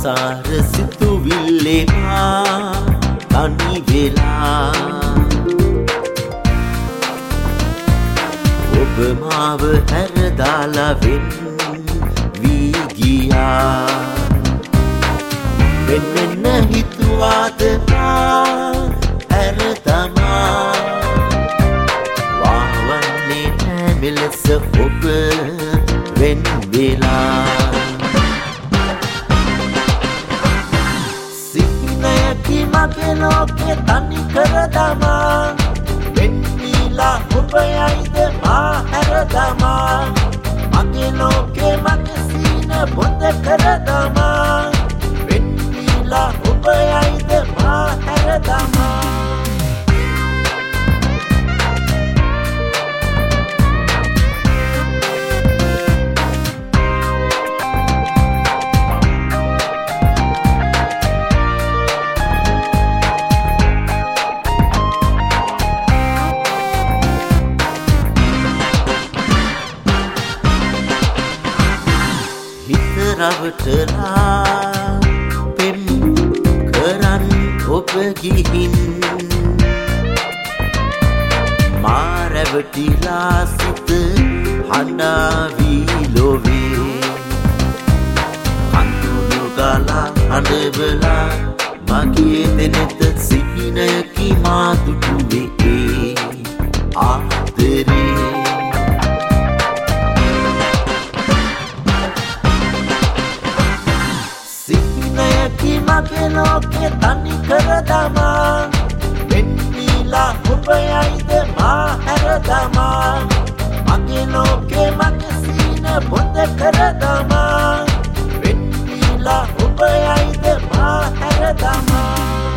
සංසාර සිතුවිල්ලේ මා තනි වෙලා ඔබ මාව හැරදාලා වෙන් වී ගියා වෙන්න හිතුවාද මා හැර තමා වාවන්නේ නෑ මෙලෙස ඔබ වෙන් වෙලා සිහිනයකි මගේ ලෝකෙ තනි කර දමා වෙන්නීලා ඔබ යයිද මා හැර දමා මගේ ලෝකෙ මගේ සීන බොඳ කර දමා වෙන්නීලා ඔබ යයිද මා හැර දමා රවටලා පෙම් කරන් ඔබ ගිහින් මා රැවටිලා සිත හඬාවී ලොවේ කඳුළු ගලා හඬවලා මගේ දෙනෙත සිහිනයකි මා දුටුවේ ආදරේ මගේ ලෝකෙ තනි කර දමා වෙන්නීලා ඔබ යයිද මා හැර දමා මගේ ලෝකෙ මගේ සීන බොඳ කර දමා වෙන්නීලා ඔබ යයිද මා හැර දමා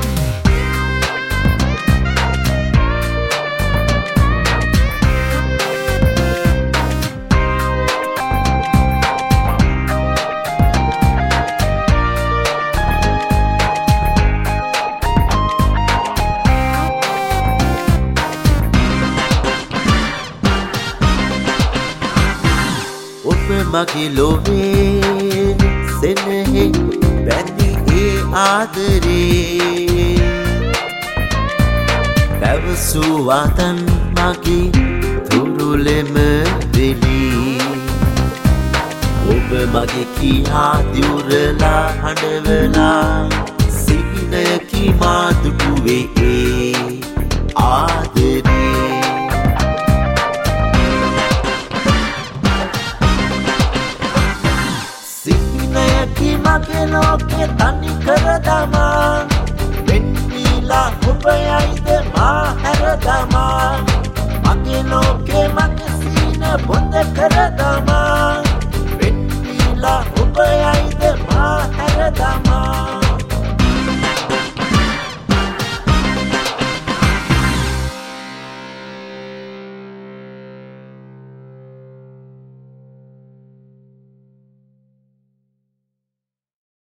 මගේ ලොවේ සෙනෙහි බැඳි ඒ ආදරේ පැවසුවාතන් මගේ තුරුලෙම වෙලී ඔබ මගේ කියා දිවුරලා හඬවලා සිහිනයකි මා දුටුවේ ආදරේ